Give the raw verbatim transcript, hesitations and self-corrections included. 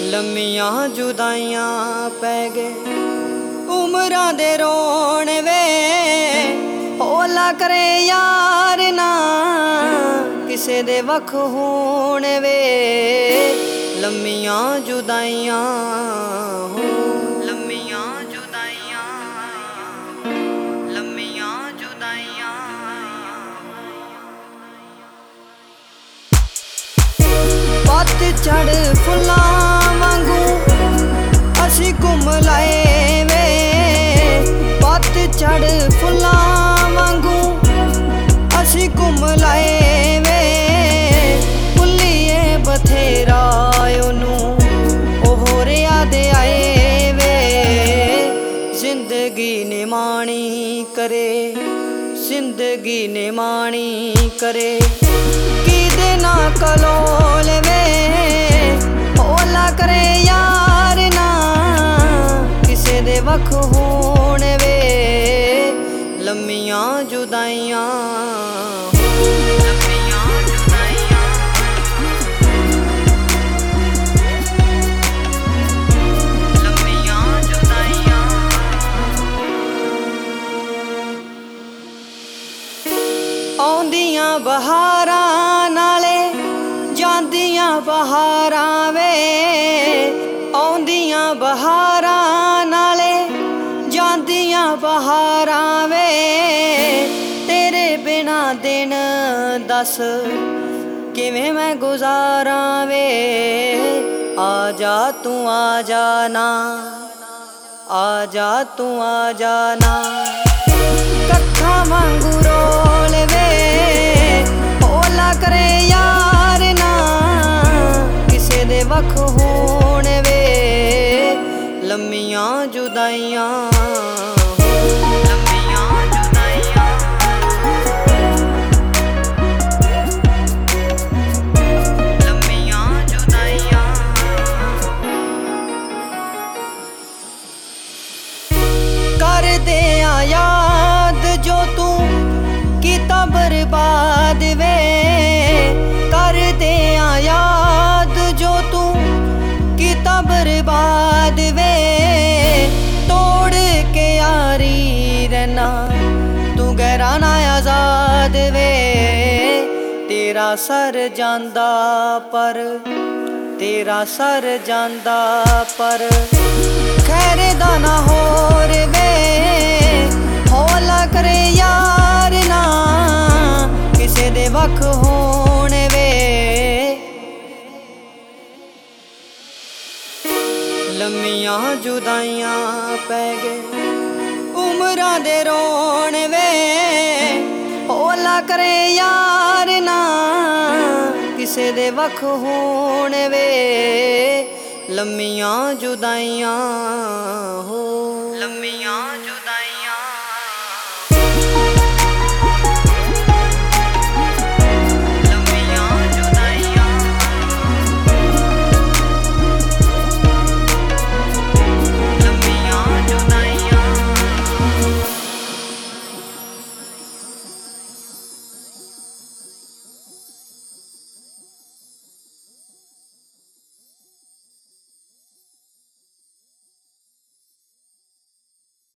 लम्मियां जुदाइयां पै गए उमरां दे रोण वे होला करे यार ना किसे दे वख होण वे लम्मियां जुदाइयां हो लम्मियां जुदाइयां लम्मियां जुदाइयां पतझड़ फुल्लां वांगू असी घुम लाए वे पतझड़ फुल्लां वांगू असी घुम लाए वे भुल्लीए बथेरा ओनू ओ होरिया दे आए वे जिंदगी ने माणी करे जिंदगी ने माणी करे किदे ना कलोल वे होला करे यार ना किसे दे वख होण वे लम्मियां जुदाइयां लम्मियां जुदाइयां लम्मियां जुदाइयां आउंदियां बहारां नाले ਜਾਂਦੀਆਂ ਬਹਾਰਾਂ ਵੇ ਆਉਂਦੀਆਂ ਬਹਾਰਾਂ ਨਾਲੇ ਜਾਂਦੀਆਂ ਬਹਾਰਾਂ ਵੇ ਤੇਰੇ ਬਿਨਾ ਦਿਨ ਦੱਸ ਕਿਵੇਂ ਮੈਂ ਗੁਜ਼ਾਰਾਂ ਵੇ ਆ ਜਾ ਤੂੰ ਆ ਜਾ ਨਾ ਆ ਜਾ ਤੂੰ ਆ ਜਾ ਨਾ ਕੱਖਾਂ ਵਾਂਗੂ ਰੋਲ ਵੇ होला करे यार ना किसे दे वख होण वे लम्मियां जुदाइयां लम्मियां जुदाइयां लम्मियां जुदाइयां कर दे आ याद जो तू कीता बर्बाद वे कर दे आ याद जो तू कीता बर्बाद वे तोड़ के यारी रहना तू गहरा ना आजाद वे तेरा सर जांदा पर तेरा सर जांदा पर खैर दा ना होर वे होला करे यार ना किसे दे वख होण वे लम्मियां जुदाइयां पै गए उमरां दे रोण वे होला करे यार ना किसे दे वख होण वे लम्मियां जुदाइयां हो लम्मियां